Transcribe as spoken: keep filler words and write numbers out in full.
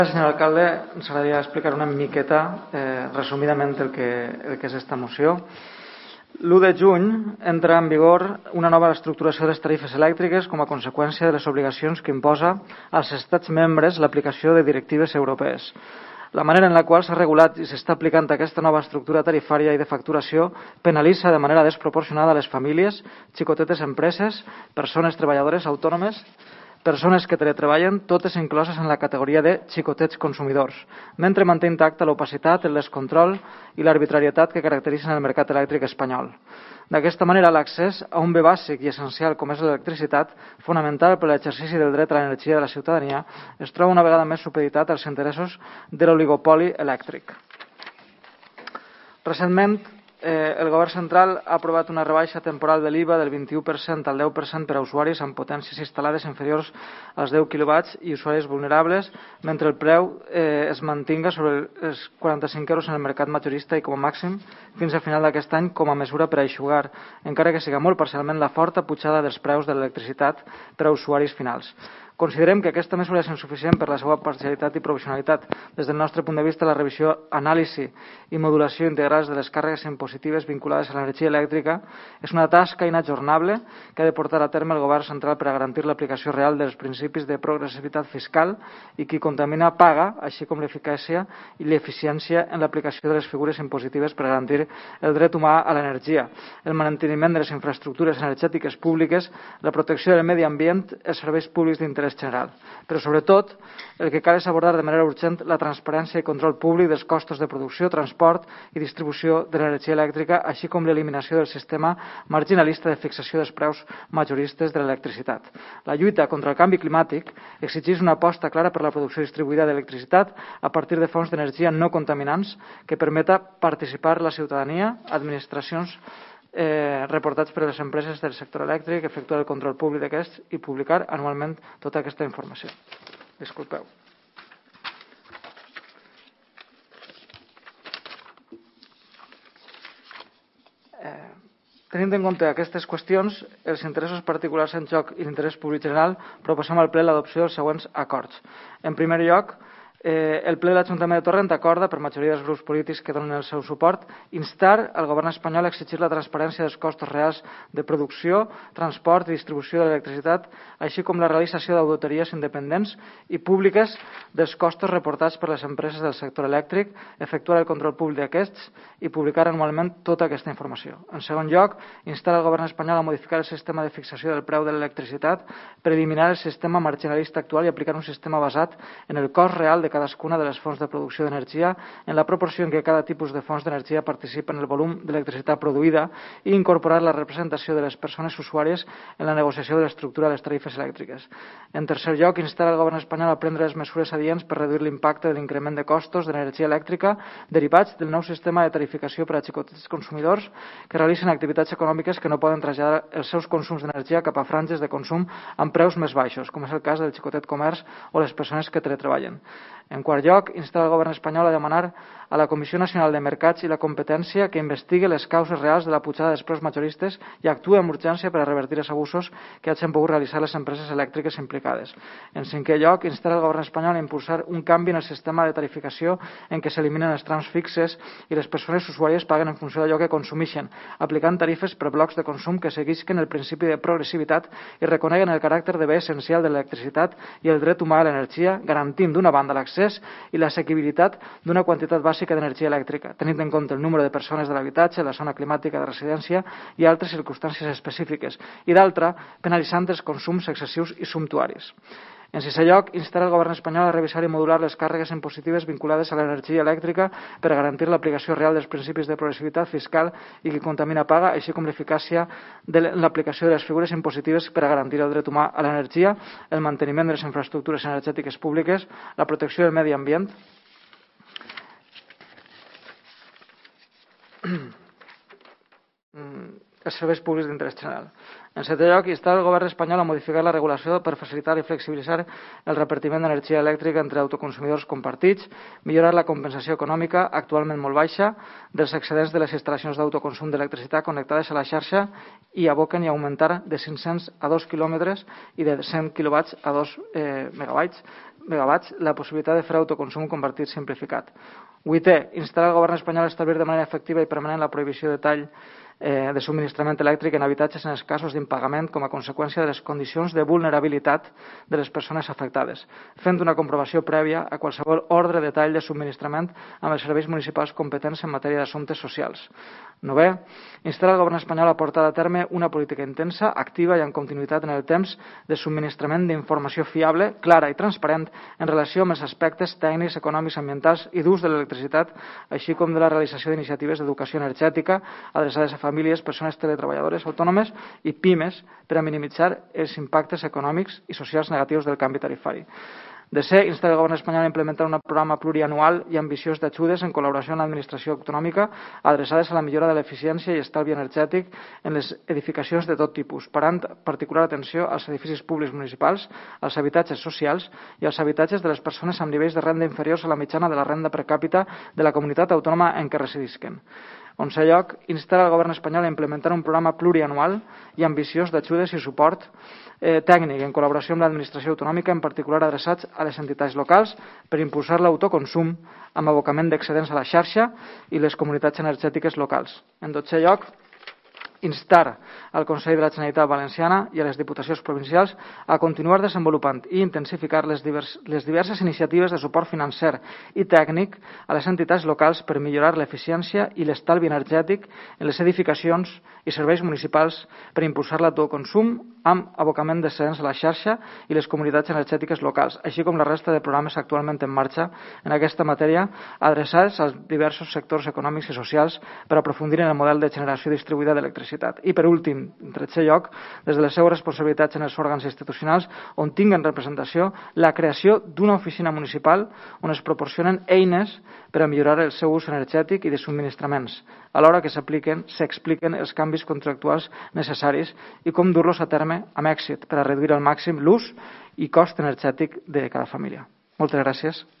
Senyor alcalde, ens agradaria explicar una miqueta, eh, resumidament, el que, el que és esta moció. l'u de juny entra en vigor una nova estructuració de les tarifes elèctriques com a conseqüència de les obligacions que imposa als estats membres l'aplicació de directives europees. La manera en la qual s'ha regulat i s'està aplicant aquesta nova estructura tarifària i de facturació penalitza de manera desproporcionada les famílies, xicotetes empreses, persones treballadores autònomes, persones que teletreballen, totes incloses en la categoria de xicotets consumidors, mentre manté intacta l'opacitat, el descontrol i l'arbitrarietat que caracteritzen el mercat elèctric espanyol. D'aquesta manera, l'accés a un bé bàsic i essencial com és l'electricitat, fonamental per a l'exercici del dret a l'energia de la ciutadania, es troba una vegada més supeditat als interessos de l'oligopoli elèctric. Recentment, Eh, el govern central ha aprovat una rebaixa temporal de l'I V A del vint-i-u per cent al deu per cent per a usuaris amb potències instal·lades inferiors als deu quilowatts i usuaris vulnerables, mentre el preu eh, es mantinga sobre els quaranta-cinc euros en el mercat majorista i com a màxim fins a final d'aquest any com a mesura per a eixugar, encara que siga molt parcialment, la forta pujada dels preus de l'electricitat per a usuaris finals. Considerem que aquesta mesura és insuficient per la seva parcialitat i provisionalitat. Des del nostre punt de vista, la revisió, anàlisi i modulació integrals de les càrregues impositives vinculades a l'energia elèctrica és una tasca inajornable que ha de portar a terme el govern central per a garantir l'aplicació real dels principis de progressivitat fiscal i qui contamina paga, així com l'eficàcia i l'eficiència en l'aplicació de les figures impositives per a garantir el dret humà a l'energia, el manteniment de les infraestructures energètiques públiques, la protecció del medi ambient, els serveis públics d'interès general. Però, sobretot, el que cal és abordar de manera urgent la transparència i control públic dels costos de producció, transport i distribució de l'energia elèctrica, així com l'eliminació del sistema marginalista de fixació dels preus majoristes de l'electricitat. La lluita contra el canvi climàtic exigeix una aposta clara per la producció distribuïda d'electricitat a partir de fonts d'energia no contaminants que permeta participar la ciutadania, administracions Eh, reportats per les empreses del sector elèctric, efectuar el control públic d'aquests i publicar anualment tota aquesta informació. Disculpeu. Eh, tenint en compte aquestes qüestions, els interessos particulars en joc i l'interès públic general, proposem al ple l'adopció dels següents acords. En primer lloc, Eh, el ple de l'Ajuntament de Torrent acorda, per majoria dels grups polítics que donen el seu suport, instar al govern espanyol a exigir la transparència dels costos reals de producció, transport i distribució de l'electricitat, així com la realització d'auditories independents i públiques dels costos reportats per les empreses del sector elèctric, efectuar el control públic d'aquests i publicar anualment tota aquesta informació. En segon lloc, instar al govern espanyol a modificar el sistema de fixació del preu de l'electricitat per eliminar el sistema marginalista actual i aplicar un sistema basat en el cost real de cadascuna de les fonts de producció d'energia en la proporció en què cada tipus de fonts d'energia participa en el volum d'electricitat produïda i incorporar la representació de les persones usuàries en la negociació de l'estructura de les tarifes elèctriques. En tercer lloc, instar el govern espanyol a prendre les mesures adients per reduir l'impacte de l'increment de costos d'energia elèctrica derivats del nou sistema de tarificació per a xicotets consumidors que realitzen activitats econòmiques que no poden traslladar els seus consums d'energia cap a franges de consum amb preus més baixos, com és el cas del xicotet comerç o les persones que teletreballen. En quart lloc, instar el govern espanyol a demanar a la Comissió Nacional de Mercats i la Competència que investigui les causes reals de la pujada dels preus majoristes i actuï amb urgència per a revertir els abusos que hagin pogut realitzar les empreses elèctriques implicades. En cinquè lloc, instar el govern espanyol a impulsar un canvi en el sistema de tarificació en què s'eliminen els trams fixes i les persones usuàries paguen en funció d'allò que consumeixen, aplicant tarifes per blocs de consum que seguisquen el principi de progressivitat i reconeguen el caràcter de bé essencial de l'electricitat i el dret humà a l'energia, garantint d'una banda l'accés i l'assequibilitat d'una quantitat bàsica d'energia elèctrica, tenint en compte el número de persones de l'habitatge, la zona climàtica de residència i altres circumstàncies específiques, i d'altra, penalitzant els consums excessius i sumptuaris. En sisè lloc, instar el govern espanyol a revisar i modular les càrregues impositives vinculades a l'energia elèctrica per a garantir l'aplicació real dels principis de progressivitat fiscal i qui contamina paga, així com l'eficàcia de l'aplicació de les figures impositives per a garantir el dret humà a l'energia, el manteniment de les infraestructures energètiques públiques, la protecció del medi ambient, els serveis públics d'interès general. En setè lloc, instar el govern espanyol a modificar la regulació per facilitar i flexibilitzar el repartiment d'energia elèctrica entre autoconsumidors compartits, millorar la compensació econòmica, actualment molt baixa, dels excedents de les instal·lacions d'autoconsum d'electricitat connectades a la xarxa i aboquen i augmentar de cinc-cents a dos quilòmetres i de cent quilowatts a dos eh, megabytes megawatts, la possibilitat de fer autoconsum convertit simplificat. Vuitè, instar el govern espanyol a establir de manera efectiva i permanent la prohibició de tall eh, de subministrament elèctric en habitatges en els casos d'impagament com a conseqüència de les condicions de vulnerabilitat de les persones afectades, fent una comprovació prèvia a qualsevol ordre de tall de subministrament amb els serveis municipals competents en matèria d'assumptes socials. Novè, instar el govern espanyol a portar a terme una política intensa, activa i en continuïtat en el temps de subministrament d'informació fiable, clara i transparent en relació amb els aspectes tècnics, econòmics, ambientals i d'ús de l'electricitat, així com de la realització d'iniciatives d'educació energètica adreçades a famílies, persones teletreballadores, autònomes i pimes per a minimitzar els impactes econòmics i socials negatius del canvi tarifari. Desè, instar el govern espanyol a implementar un programa plurianual i ambiciós d'ajudes en col·laboració amb l'administració autonòmica adreçades a la millora de l'eficiència i estalvi energètic en les edificacions de tot tipus, parant particular atenció als edificis públics municipals, als habitatges socials i als habitatges de les persones amb nivells de renda inferiors a la mitjana de la renda per càpita de la comunitat autònoma en què residisquen. Onzè lloc, instar el govern espanyol a implementar un programa plurianual i ambiciós d'ajudes i suport eh, tècnic en col·laboració amb l'administració autonòmica, en particular adreçats a les entitats locals per impulsar l'autoconsum amb abocament d'excedents a la xarxa i les comunitats energètiques locals. En dotzè lloc, instar al Consell de la Generalitat Valenciana i a les diputacions provincials a continuar desenvolupant i intensificar les, divers, les diverses iniciatives de suport financer i tècnic a les entitats locals per millorar l'eficiència i l'estalvi energètic en les edificacions i serveis municipals per impulsar l'autoconsum amb abocament d'excedents a la xarxa i les comunitats energètiques locals, així com la resta de programes actualment en marxa en aquesta matèria adreçats als diversos sectors econòmics i socials per aprofundir en el model de generació distribuïda d'electricitat. I, per últim, en tretze lloc, des de les seves responsabilitats en els òrgans institucionals on tinguen representació, la creació d'una oficina municipal on es proporcionen eines per a millorar el seu ús energètic i de subministraments, alhora que s'apliquen, s'expliquen els canvis contractuals necessaris i com dur-los a terme amb èxit per a reduir al màxim l'ús i cost energètic de cada família. Moltes gràcies.